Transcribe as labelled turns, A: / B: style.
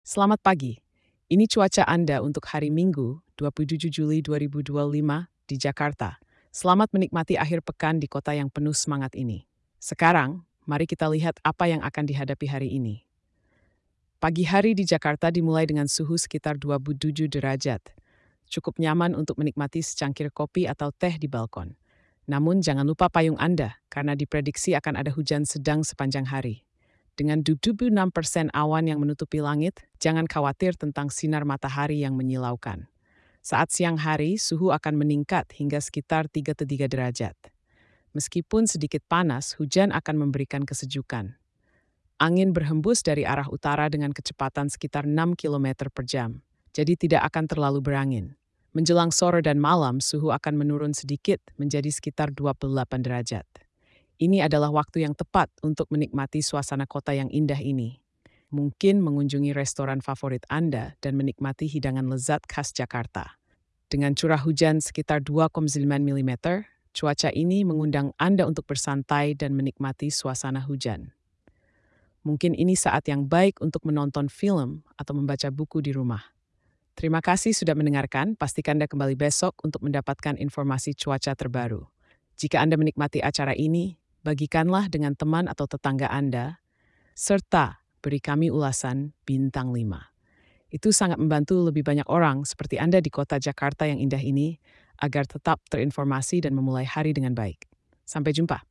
A: Selamat pagi. Ini cuaca Anda untuk hari Minggu, 27 Juli 2025 di Jakarta. Selamat menikmati akhir pekan di kota yang penuh semangat ini. Sekarang, mari kita lihat apa yang akan dihadapi hari ini. Pagi hari di Jakarta dimulai dengan suhu sekitar 27 derajat. Cukup nyaman untuk menikmati secangkir kopi atau teh di balkon. Namun jangan lupa payung Anda, karena diprediksi akan ada hujan sedang sepanjang hari. Dengan 26% awan yang menutupi langit, jangan khawatir tentang sinar matahari yang menyilaukan. Saat siang hari, suhu akan meningkat hingga sekitar 33 derajat. Meskipun sedikit panas, hujan akan memberikan kesejukan. Angin berhembus dari arah utara dengan kecepatan sekitar 6 km per jam, jadi tidak akan terlalu berangin. Menjelang sore dan malam, suhu akan menurun sedikit menjadi sekitar 28 derajat. Ini adalah waktu yang tepat untuk menikmati suasana kota yang indah ini. Mungkin mengunjungi restoran favorit Anda dan menikmati hidangan lezat khas Jakarta. Dengan curah hujan sekitar 2,9 mm, cuaca ini mengundang Anda untuk bersantai dan menikmati suasana hujan. Mungkin ini saat yang baik untuk menonton film atau membaca buku di rumah. Terima kasih sudah mendengarkan. Pastikan Anda kembali besok untuk mendapatkan informasi cuaca terbaru. Jika Anda menikmati acara ini, bagikanlah dengan teman atau tetangga Anda, serta beri kami ulasan bintang 5. Itu sangat membantu lebih banyak orang seperti Anda di kota Jakarta yang indah ini agar tetap terinformasi dan memulai hari dengan baik. Sampai jumpa.